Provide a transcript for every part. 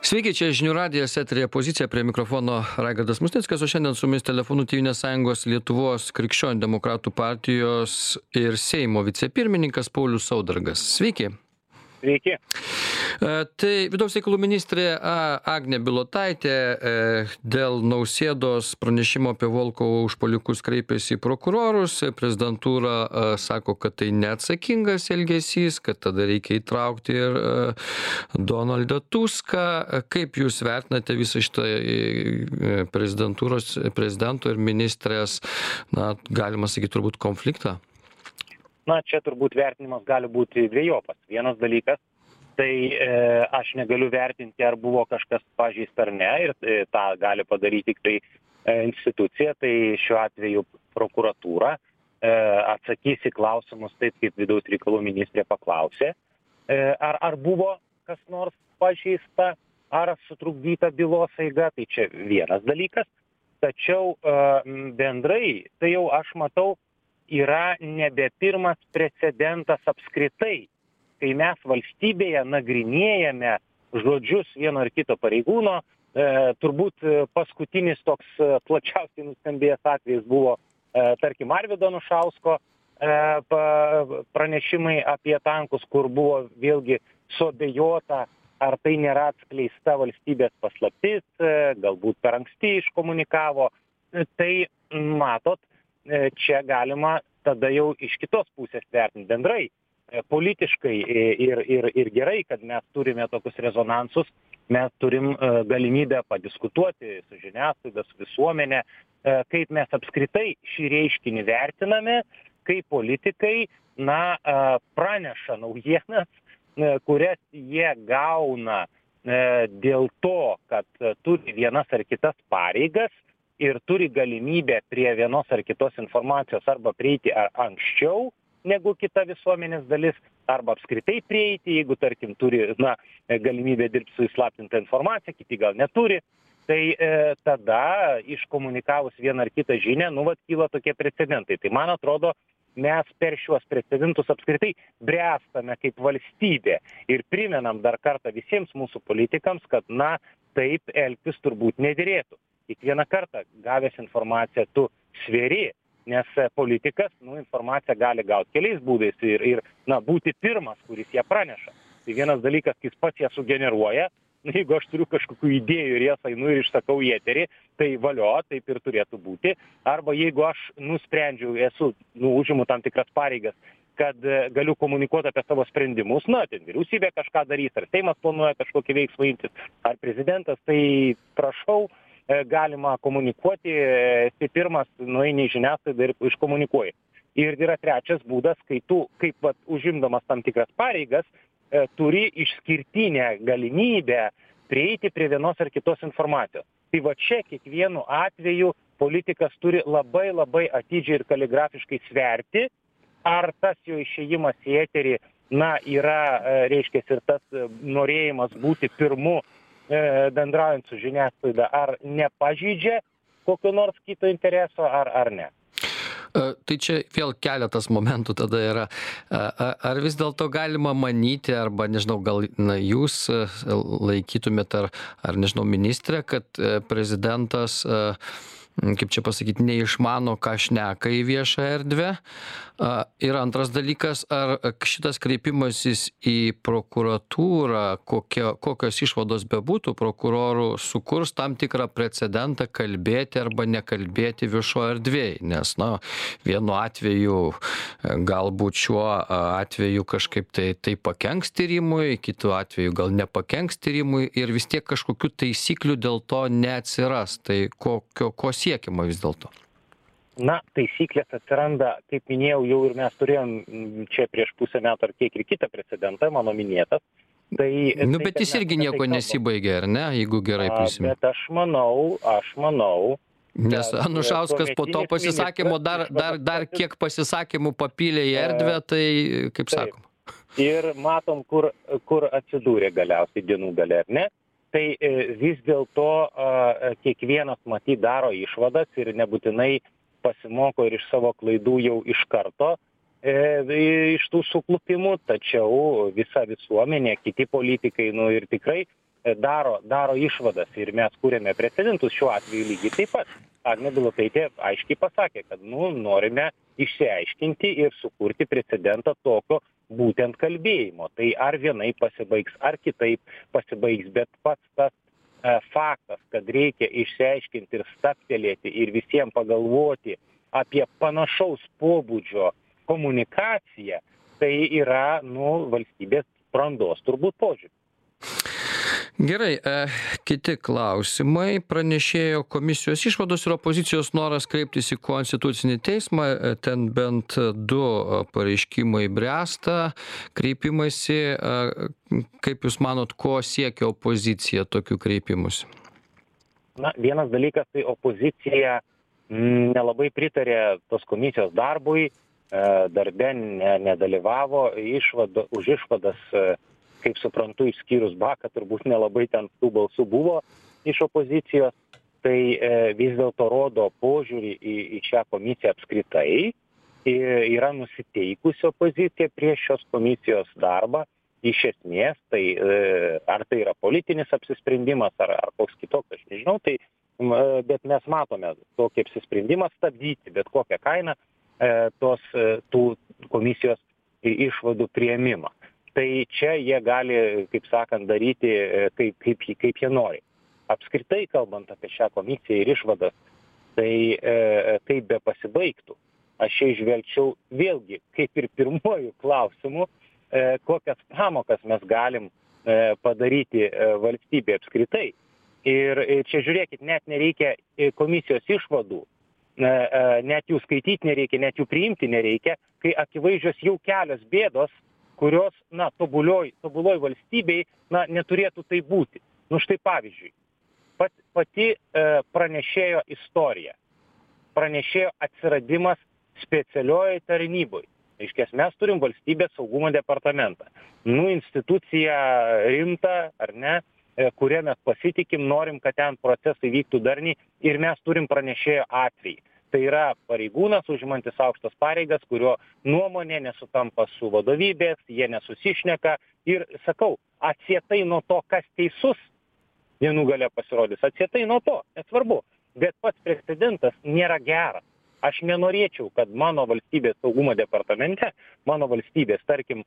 Sveiki, čia žinių radijas, eterėje pozicija, prie mikrofono Raigardas Musnickas, o šiandien su mumis telefonu Tėvynės sąjungos Lietuvos krikščionių demokratų partijos ir Seimo vicepirmininkas Paulius Saudargas. Sveiki. Sveiki. Tai vidaus reikalų ministrė Agnė Bilotaitė dėl Nausėdos pranešimo apie Volkovo užpuolikus kreipėsi į prokurorus. Prezidentūra sako, kad tai neatsakingas elgesys, kad tada reikia įtraukti ir Donaldą Tuską. Kaip jūs vertinate visą šitą prezidento ir ministrės, galima sakyti, turbūt konfliktą? Čia turbūt vertinimas gali būti dviejopas. Vienas dalykas, tai aš negaliu vertinti, ar buvo kažkas pažeista ar ne, ir tą gali padaryti tik tai institucija, tai šiuo atveju prokuratūra atsakys į klausimus taip, kaip vidaus reikalų ministrė paklausė, ar buvo kas nors pažeista, ar sutrukdyta bylos eiga, tai čia vienas dalykas. Tačiau bendrai, tai jau aš matau, yra nebe pirmas precedentas apskritai, kai mes valstybėje nagrinėjame žodžius vieno ar kito pareigūno. Turbūt paskutinis toks plačiausiai nuskambėjęs atvejis buvo, tarkim, Arvydo Anušausko pranešimai apie tankus, kur buvo vėlgi suabejota, ar tai nėra atskleista valstybės paslaptis, galbūt per anksti iškomunikavo. Tai matot, čia galima tada jau iš kitos pusės vertinti bendrai, politiškai ir gerai, kad mes turime tokius rezonansus, mes turim galimybę padiskutuoti su žiniasklaida, su visuomenė, kaip mes apskritai šį reiškinį vertiname, kaip politikai praneša naujienas, kurias jie gauna dėl to, kad turi vienas ar kitas pareigas, ir turi galimybę prie vienos ar kitos informacijos arba prieiti anksčiau negu kita visuomenės dalis, arba apskritai prieiti, jeigu, tarkim, turi galimybę dirbti su įslaptinta informacija, kiti gal neturi. Tai tada iškomunikavus vieną ar kitą žinią, kyla tokie precedentai. Tai man atrodo, mes per šiuos precedentus apskritai bręstame kaip valstybė ir primenam dar kartą visiems mūsų politikams, kad taip elgtis turbūt nederėtų. Kiekvieną kartą gavęs informaciją tu sveri, nes politikas informaciją gali gauti keliais būdais ir būti pirmas, kuris ją praneša. Tai vienas dalykas, jis pats ją sugeneruoja, jeigu aš turiu kažkokių idėjų ir jas einu ir išsakau į eterį, tai valio, taip ir turėtų būti. Arba jeigu aš nusprendžiau, užimu tam tikras pareigas, kad galiu komunikuoti apie savo sprendimus, ten vyriausybė kažką darys, ar Seimas planuoja kažkokį veiksmą imtis, ar prezidentas, tai prašau, galima komunikuoti, tai pirmas nueini į žiniasklaidą ir iškomunikuoji. Ir yra trečias būdas, kai tu, kaip užimdamas tam tikras pareigas, turi išskirtinę galimybę prieiti prie vienos ar kitos informacijos. Tai čia kiekvienu atveju politikas turi labai labai atidžiai ir kaligrafiškai sverti, ar tas jo išėjimas į eterį, yra, reiškia, ir tas norėjimas būti pirmu bendraujant su žiniasklaida, ar nepažeidžia kokio nors kito intereso, ar ne. Tai čia vėl keletas momentų tada yra. Ar vis dėlto galima manyti, arba, nežinau, gal jūs laikytumėt, ar nežinau, ministrė, kad prezidentas, kaip čia pasakyti, neišmano, ką šneka į viešą erdvę. Ir antras dalykas, ar šitas kreipimasis į prokuratūrą, kokios išvados bebūtų prokurorų, sukurs tam tikrą precedentą kalbėti arba nekalbėti viešoje erdvėje. Nes, vienu atveju, galbūt šiuo atveju kažkaip tai pakenks tyrimui, kitu atveju gal nepakenks tyrimui ir vis tiek kažkokių taisyklių dėl to neatsiras. Tai ko siekiama vis dėlto? Taisyklės atsiranda, kaip minėjau, jau ir mes turėjom čia prieš pusę metų ar kiek ir kitą precedentą, mano minėtas. Bet jis irgi nieko nesibaigė, ar ne, jeigu gerai prisimenu. Bet aš manau. Nes Anušauskas po to pasisakymo dar kiek pasisakymų papylė į erdvę, tai kaip sakoma. Ir matom, kur atsidūrė galiausiai dienų gale, ar ne? Tai vis dėlto kiekvienas matyt daro išvadas ir nebūtinai pasimoko ir iš savo klaidų jau iš karto iš tų suklupimų, tačiau visa visuomenė, kiti politikai, ir tikrai daro išvadas ir mes kūrėme precedentus šiuo atveju lygiai taip pat. Agnė Bilotaitė aiškiai pasakė, kad norime išsiaiškinti ir sukurti precedentą tokio būtent kalbėjimo. Tai ar vienaip pasibaigs, ar kitaip pasibaigs, bet pats tas faktas, kad reikia išsiaiškinti ir stabtelėti ir visiems pagalvoti apie panašaus pobūdžio komunikaciją, tai yra valstybės brandos turbūt požiūrį. Gerai, kiti klausimai. Pranešėjo komisijos išvados ir opozicijos noras kreiptis į Konstitucinį teismą. Ten bent 2 pareiškimai bręsta, kreipimasi. Kaip Jūs manot, ko siekia opozicija tokių kreipimus? Vienas dalykas, tai opozicija nelabai pritarė tos komisijos darbui, darbe nedalyvavo, už išvadas, kaip suprantu, išskyrus Baką, turbūt nelabai ten tų balsų buvo iš opozicijos, tai vis dėlto rodo požiūrį į šią komisiją apskritai, yra nusiteikusi opozicija prieš šios komisijos darbą, iš esmės, tai ar tai yra politinis apsisprendimas, ar koks kitoks, aš nežinau, bet mes matome tokį apsisprendimą stabdyti bet kokią kainą tų komisijos išvadų priėmimą. Tai čia jie gali, kaip sakant, daryti, kaip jie nori. Apskritai, kalbant apie šią komisiją ir išvadas, tai kaip be pasibaigtų. Aš čia išvelgčiau vėlgi, kaip ir pirmuoju klausimu, kokias pamokas mes galim padaryti valstybė apskritai. Ir čia žiūrėkit, net nereikia komisijos išvadų, net jų skaityti nereikia, net jų priimti nereikia, kai akivaizdžios jau kelios bėdos, kurios, tobuloj valstybei, neturėtų tai būti. Štai pavyzdžiui, pati pranešėjo istorija, pranešėjo atsiradimas specialiojoje tarnyboje. Reiškia, mes turim valstybės saugumo departamentą. Institucija rimta, ar ne, kuria mes pasitikim, norim, kad ten procesai vyktų darniai ir mes turim pranešėjo atvejį. Tai yra pareigūnas užimantis aukštas pareigas, kurio nuomonė nesutampa su vadovybės, jie nesusišneka ir, sakau, atsietai nuo to, kas teisus, dienų gale pasirodys, atsietai nuo to, nesvarbu, bet pats precedentas nėra geras. Aš nenorėčiau, kad mano valstybės saugumo departamente, mano valstybės, tarkim,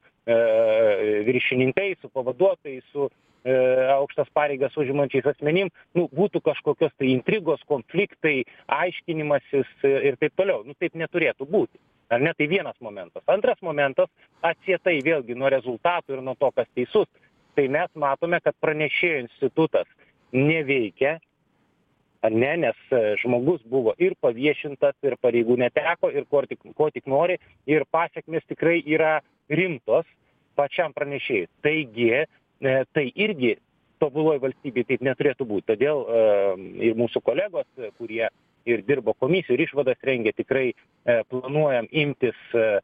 viršininkai su pavaduotojais, su aukštas pareigas užimančiais asmenim, būtų kažkokios tai intrigos, konfliktai, aiškinimasis ir taip toliau. Taip neturėtų būti. Ar ne? Tai vienas momentas. Antras momentas, atsietai vėlgi nuo rezultatų ir nuo to, kas teisus, tai mes matome, kad pranešėjo institutas neveikia, ar ne, nes žmogus buvo ir paviešintas, ir pareigų neteko, ir ko tik nori, ir pasekmės tikrai yra rimtos pačiam pranešėjui. Taigi, tai irgi tobuloj valstybėje taip neturėtų būti. Todėl ir mūsų kolegos, kurie ir dirbo komisijų ir išvadas rengė, tikrai planuojam imtis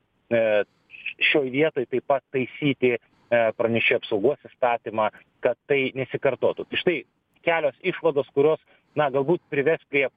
šioj vietoj taip pat taisyti pranešėjų apsaugos įstatymą, kad tai nesikartotų. Štai kelios išvados, kurios galbūt prives prie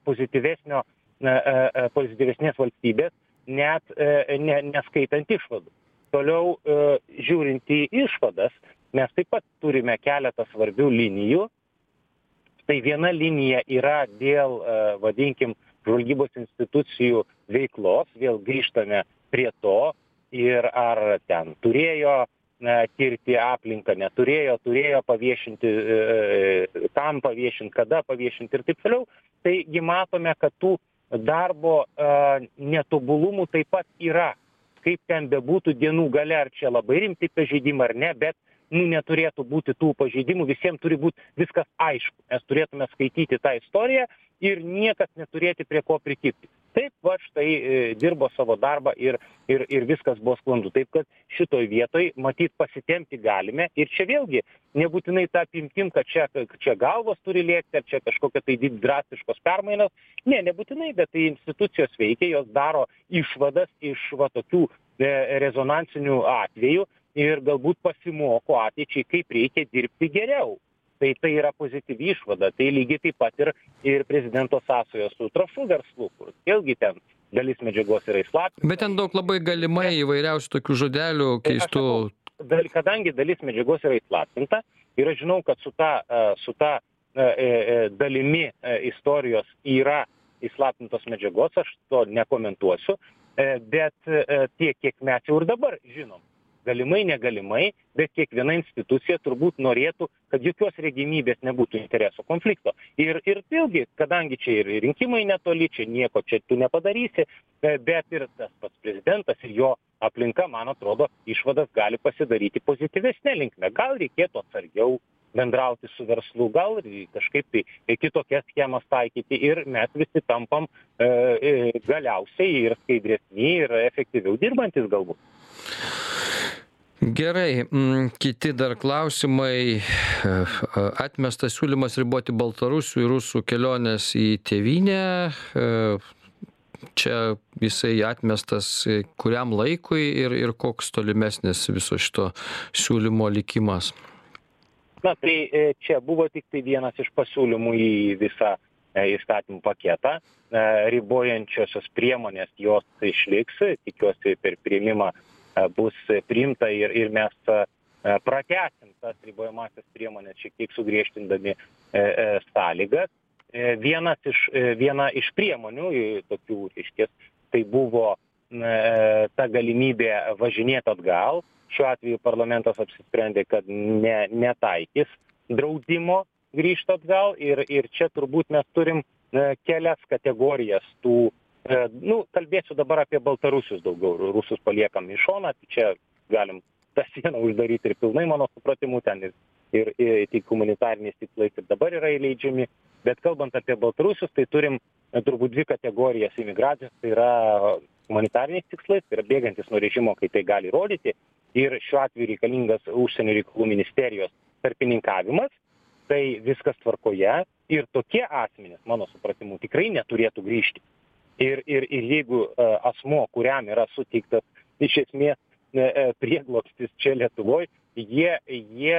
pozityvesnės valstybės, net neskaitant išvadų. Toliau, žiūrint į išvadas, mes taip pat turime keletą svarbių linijų. Tai viena linija yra dėl, vadinkim, žvalgybos institucijų veiklos, vėl grįžtame prie to, ir ar ten turėjo tirti aplinką, turėjo paviešinti, kam paviešinti, kada paviešinti ir taip toliau. Taigi matome, kad tų darbo netobulumų taip pat yra. Kaip ten bebūtų dienų gale, ar čia labai rimti pažeidimai ar ne, bet neturėtų būti tų pažeidimų, visiems turi būti viskas aišku. Mes turėtume skaityti tą istoriją ir niekas neturėti prie ko prikibti. Taip, štai dirbo savo darbą ir viskas buvo sklandu. Taip, kad šitoj vietoj matyt pasitempti galime ir čia vėlgi nebūtinai tą apimtim, kad čia galvos turi lėkti, ar čia kažkokia tai drastiškos permainos. Nebūtinai, bet tai institucijos veikia, jos daro išvadas iš tokių rezonansinių atvejų ir galbūt pasimoko ateičiai, kaip reikia dirbti geriau. Tai yra pozityvi išvada. Tai lygiai taip pat ir prezidento sąsajos su trąšų verslu, kur vėlgi ten dalis medžiagos yra įslaptinta. Bet ten daug labai galimai įvairiausių tokių žodelių keistų. Kadangi dalis medžiagos yra įslaptinta, Ir aš žinau, kad su ta dalimi istorijos yra įslaptintos medžiagos, aš to nekomentuosiu, bet tiek, kiek mes jau ir dabar žinom. Galimai, negalimai, bet kiekviena institucija turbūt norėtų, kad jokios regimybės nebūtų interesų konflikto. Ir vėlgi, kadangi čia ir rinkimai netoli, čia nieko čia tu nepadarysi, bet ir tas pats prezidentas ir jo aplinka, man atrodo, išvadas gali pasidaryti pozityvesnė linkme. Gal reikėtų atsargiau bendrauti su verslu, gal kažkaip tai kitokias schemas taikyti ir mes visi tampam galiausiai ir skaidresni, ir efektyviau dirbantis galbūt. Gerai, kiti dar klausimai. Atmestas siūlymas riboti baltarusių ir rusų keliones į tėvynę. Čia jisai atmestas kuriam laikui ir koks tolimesnis viso šito siūlymo likimas? Na, tai čia buvo tik tai vienas iš pasiūlymų į visą įstatymų paketą. Ribojančiosios priemonės jos išliks, tikiuosi per priėmimą bus priimta ir mes pratęsim tas ribojamąsias priemonės, šiek tiek sugriežtindami sąlygas. Viena iš priemonių, tokių reiškia, tai buvo ta galimybė važinėti atgal. Šiuo atveju parlamentas apsisprendė, kad netaikys draudimo grįžti atgal ir čia turbūt mes turim kelias kategorijas tų. Kalbėsiu dabar apie baltarusius daugiau, rusus paliekam į šoną, tai čia galim tą sieną uždaryti ir pilnai, mano supratimu, ten ir tik humanitariniais tikslais ir dabar yra įleidžiami, bet kalbant apie baltarusius, tai turim turbūt dvi kategorijas imigracijos, tai yra humanitariniais tikslais, tai yra bėgantis nuo režimo, kai tai gali rodyti, ir šiuo atveju reikalingas užsienio reikalų ministerijos tarpininkavimas, tai viskas tvarkoje ir tokie asmenys, mano supratimu, tikrai neturėtų grįžti. Ir jeigu asmuo, kuriam yra suteiktas iš esmės prieglobstis čia Lietuvoje, jie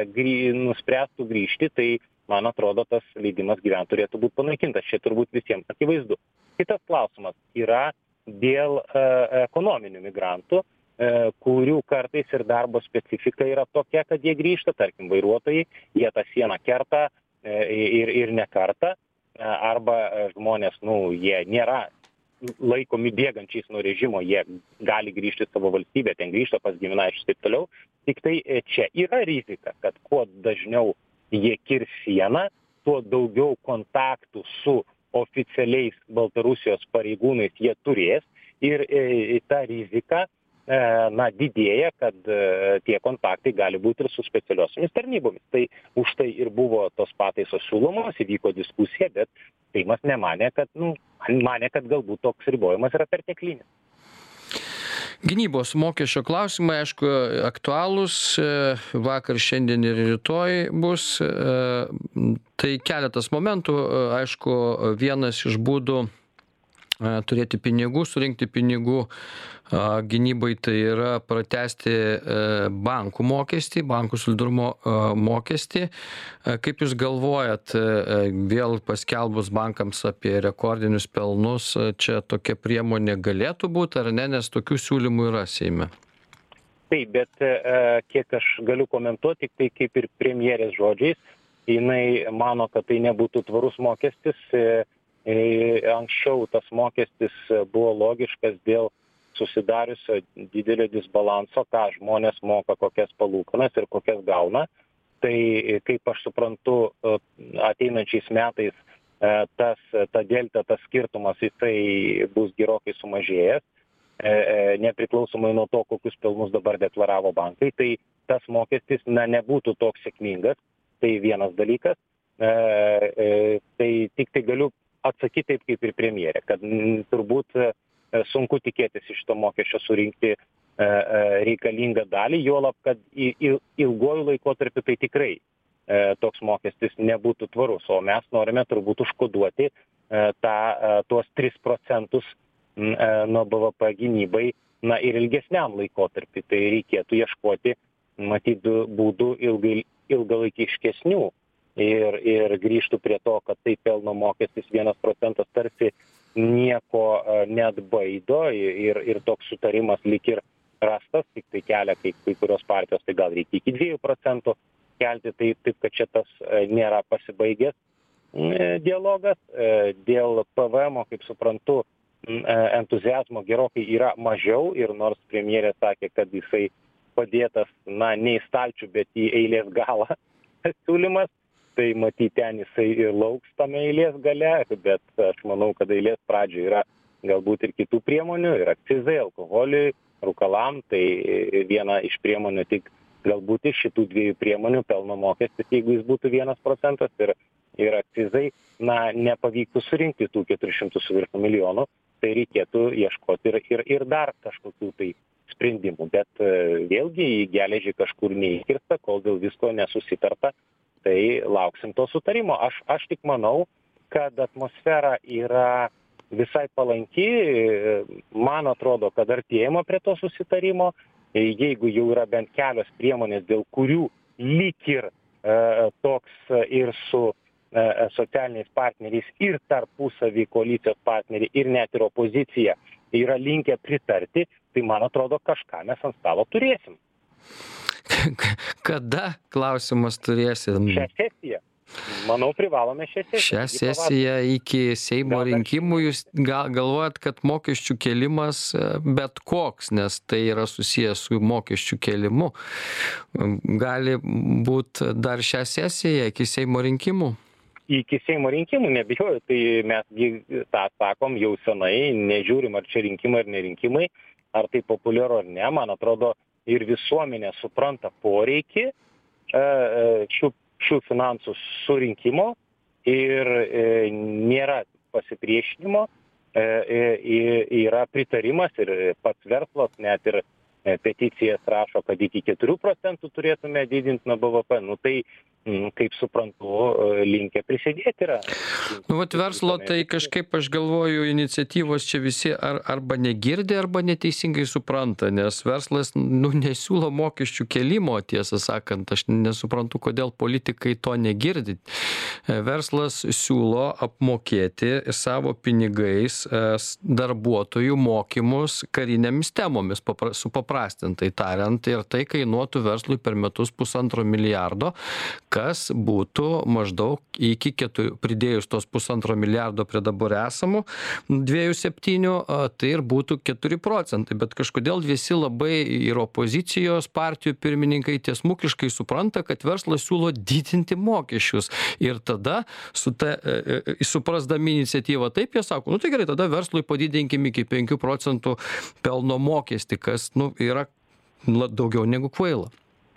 nuspręstų grįžti, tai, man atrodo, tas leidimas gyventi turėtų būti panaikintas. Čia turbūt visiems akivaizdu. Kitas klausimas yra dėl ekonominių migrantų, kurių kartais ir darbo specifika yra tokia, kad jie grįžta, tarkim, vairuotojai, jie tą sieną kerta ir ne kartą. Arba žmonės, jie nėra laikomi bėgančiais nuo režimo, jie gali grįžti į savo valstybę, ten grįžta pas giminaičius ir taip toliau. Tik tai čia yra rizika, kad kuo dažniau jie kirs sieną, tuo daugiau kontaktų su oficialiais Baltarusijos pareigūnais jie turės ir ta rizika didėja, kad tie kontaktai gali būti ir su specialiosiomis tarnybomis. Tai už tai ir buvo tos pataisos siūlomos, įvyko diskusija, bet Seimas nemanė, kad galbūt toks ribojimas yra perteklinis. Gynybos mokesčio klausimai, aišku, aktualūs, vakar, šiandien ir rytoj bus. Tai keletas momentų, aišku, vienas iš būdų turėti pinigų, surinkti pinigų gynybai, tai yra pratęsti bankų mokestį, bankų solidarumo mokestį. Kaip Jūs galvojat, vėl paskelbus bankams apie rekordinius pelnus, čia tokia priemonė galėtų būti ar ne, nes tokių siūlymų yra Seime? Taip, bet kiek aš galiu komentuoti, tik tai kaip ir premjerės žodžiais, jinai mano, kad tai nebūtų tvarus mokestis. Anksčiau tas mokestis buvo logiškas dėl susidariusio didelio disbalanso, ką žmonės moka, kokias palūkanas ir kokias gauna. Tai, kaip aš suprantu, ateinančiais metais ta delta, tas skirtumas, jisai bus gerokai sumažėjęs, nepriklausomai nuo to, kokius pelnus dabar deklaravo bankai. Tai tas mokestis nebūtų toks sėkmingas. Tai vienas dalykas. Tai tik tai galiu atsakyti taip kaip ir premjerė, kad turbūt sunku tikėtis iš to mokesčio surinkti reikalingą dalį, juolab, kad ilguoju laikotarpiu tai tikrai toks mokestis nebūtų tvarus, o mes norime turbūt užkoduoti tuos 3% nuo BVP gynybai ir ilgesniam laikotarpiu. Tai reikėtų ieškoti, matyt, būdų ilgalaikiškesnių. Ir grįžtų prie to, kad tai pelno mokestis 1% tarsi nieko neatbaido ir toks sutarimas lyg ir rastas, tik tai kelia kai kurios partijos, tai gal reikia iki 2%. kelti, tai taip, kad čia tas nėra pasibaigęs dialogas. Dėl PVM, kaip suprantu, entuziazmo gerokai yra mažiau ir nors premjerė sakė, kad jisai padėtas, ne į stalčių, bet į eilės galą siūlymas, tai matyt ten jisai ir lauks tame eilės gale, bet aš manau, kad eilės pradžioje yra galbūt ir kitų priemonių, ir akcizai, alkoholiui, rūkalam, tai viena iš priemonių tik galbūt iš šitų dviejų priemonių pelno mokestis, jeigu jis būtų 1% ir akcizai, nepavyktų surinkti tų 400 su virš milijonų, tai reikėtų ieškoti ir dar kažkokių tai sprendimų. Bet vėlgi į geležį kažkur neįkirsta, kol dėl visko nesusitarta, tai lauksim to sutarimo. Aš tik manau, kad atmosfera yra visai palanki, man atrodo, kad artėjama prie to susitarimo, jeigu jau yra bent kelios priemonės, dėl kurių lyg ir toks ir su socialiniais partneriais ir tarpusavy koalicijos partneriai ir net ir opozicija yra linkę pritarti, tai man atrodo kažką mes ant stalo turėsim. Kada, klausimas, turėsim? Šią sesiją. Manau, privalome šią sesiją. Šią sesiją iki Seimo rinkimų jūs galvojat, kad mokesčių kėlimas bet koks, nes tai yra susijęs su mokesčių kėlimu, gali būti dar šią sesiją iki Seimo rinkimų? Iki Seimo rinkimų, nebijoju, tai mes tą sakom jau senai, nežiūrim, ar čia rinkimai ar nerinkimai, ar tai populiaru ar ne, man atrodo, ir visuomenė supranta poreikį šių finansų surinkimo ir nėra pasipriešinimo, yra pritarimas ir pats verslas net ir peticijas rašo, kad iki 4% turėtume didinti nuo BVP, tai, kaip suprantu, linkę prisidėti yra. Vat verslo, tai kažkaip aš galvoju, iniciatyvos čia visi arba negirdi, arba neteisingai supranta, nes verslas, nesiūlo mokesčių kėlimo, tiesą sakant, aš nesuprantu, kodėl politikai to negirdi. Verslas siūlo apmokėti savo pinigais darbuotojų mokymus karinėmis temomis, supaprastintai tariant, ir tai kainuotų verslui per metus 1,5 milijardo, kas būtų maždaug iki 4, pridėjus tos 1,5 milijardo prie dabar esamų 2,7, tai ir būtų 4%, bet kažkodėl visi labai ir opozicijos partijų pirmininkai tiesmukiškai supranta, kad verslas siūlo didinti mokesčius ir tada suprasdami iniciatyvą taip, jie sako, tai gerai, tada verslui padidinkim iki 5% pelno mokestį, kas yra daugiau negu kvaila.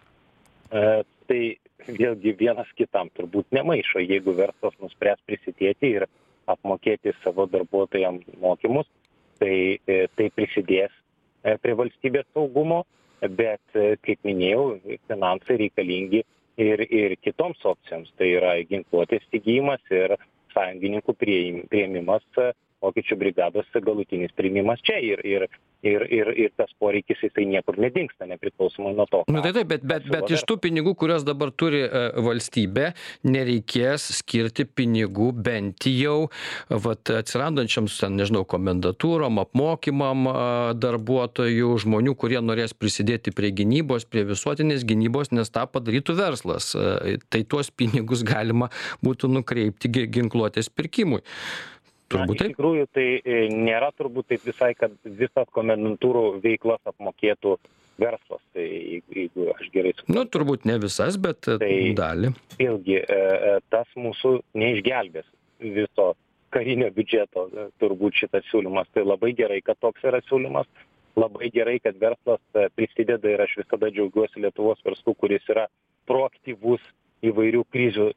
Tai vėlgi vienas kitam turbūt nemaišo, jeigu verslas nuspręs prisidėti ir apmokėti savo darbuotojams mokymus, tai prisidės prie valstybės saugumo, bet, kaip minėjau, finansai reikalingi ir kitoms opcijoms, tai yra ginkluotės įsigijimas ir sąjungininkų priėmimas, vokiečių brigados galutinis priėmimas čia ir tas poreikis jisai niekur nedingsta, nepriklausomai nuo to. Taip, bet iš tų pinigų, kurios dabar turi valstybė, nereikės skirti pinigų bent jau atsirandančiams, komendatūrom, apmokymam darbuotojų, žmonių, kurie norės prisidėti prie gynybos, prie visuotinės gynybos, nes tą padarytų verslas. Tai tuos pinigus galima būtų nukreipti ginkluotės pirkimui. Iš tikrųjų, tai nėra turbūt taip visai, kad visas komendantūrų veiklas apmokėtų verslas. Tai jeigu aš gerai suprantu. Turbūt ne visas, bet dalį. Vėlgi, tas mūsų neišgelbės viso karinio biudžeto, turbūt šitas siūlymas. Tai labai gerai, kad toks yra siūlymas. Labai gerai, kad verslas prisideda ir aš visada džiaugiuosi Lietuvos verslu, kuris yra proaktyvus įvairių krizių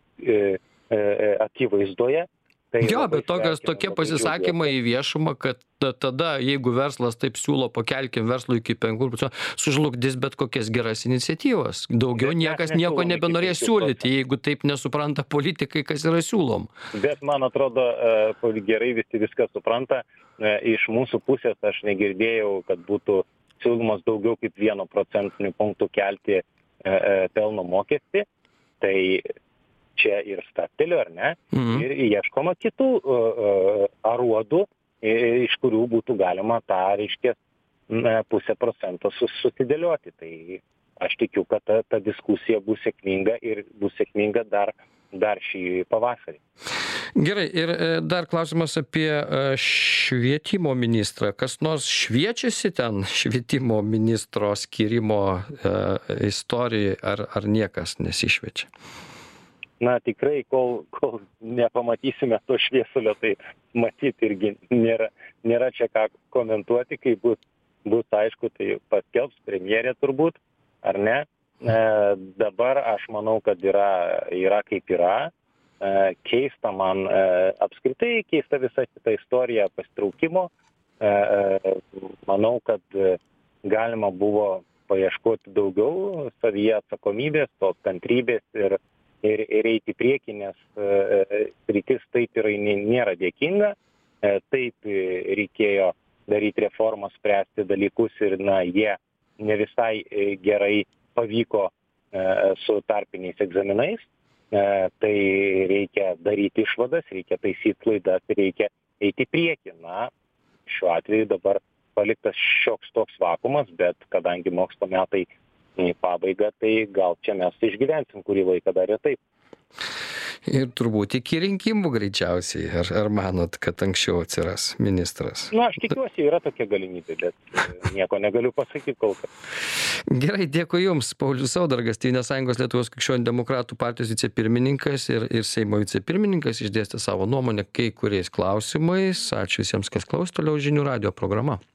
akivaizdoje. Bet tokie pasisakymai į viešumą, kad tada, jeigu verslas taip siūlo, pakelkim verslui iki 5%, sužlugdys bet kokias geras iniciatyvas. Daugiau niekas nieko nebenorės siūlyti, jeigu taip nesupranta politikai, kas yra siūlom. Bet man atrodo, gerai visi viską supranta. Iš mūsų pusės aš negirdėjau, kad būtų siūlymas daugiau kaip 1% punktų kelti pelno mokestį. Tai čia ir stabteliu, ar ne? Ir ieškoma kitų aruodų, iš kurių būtų galima tą, 0,5% susidėlioti. Tai aš tikiu, kad ta diskusija bus sėkminga ir bus sėkminga dar šį pavasarį. Gerai, ir dar klausimas apie švietimo ministrą. Kas nors šviečiasi ten švietimo ministro skyrimo istorijai, ar niekas nesišviečia? Na, tikrai, kol nepamatysime to šviesulio, tai matyti irgi nėra čia ką komentuoti, kai bus aišku, tai paskelbs premjerė turbūt, ar ne? Dabar aš manau, kad yra kaip yra. Keista man, apskritai keista visa šita istorija pasitraukimo. Manau, kad galima buvo paieškoti daugiau savyje atsakomybės, tos kantrybės ir eiti į priekį, nes sritis taip nėra dėkinga. Taip reikėjo daryti reformas, spręsti dalykus ir jie ne visai gerai pavyko su tarpiniais egzaminais. Tai reikia daryti išvadas, reikia taisyti klaidas, reikia eiti į priekį. Na, šiuo atveju dabar paliktas šioks toks vakumas, bet kadangi mokslo metai į pabaigą, tai gal čia mes išgyvensim kurį laiką dar ir taip. Ir turbūt iki rinkimų greičiausiai. Ar manot, kad anksčiau atsiras ministras? Na, aš tikiuosi, yra tokia galimybė, bet nieko negaliu pasakyti kol kas. Gerai, dėkui Jums. Paulius Saudargas, Tėvynės sąjungos Lietuvos krikščionių demokratų partijos vicepirmininkas ir Seimo vicepirmininkas, išdėstė savo nuomonę kai kuriais klausimais. Ačiū visiems, kas klausė. Toliau žinių radijo programa.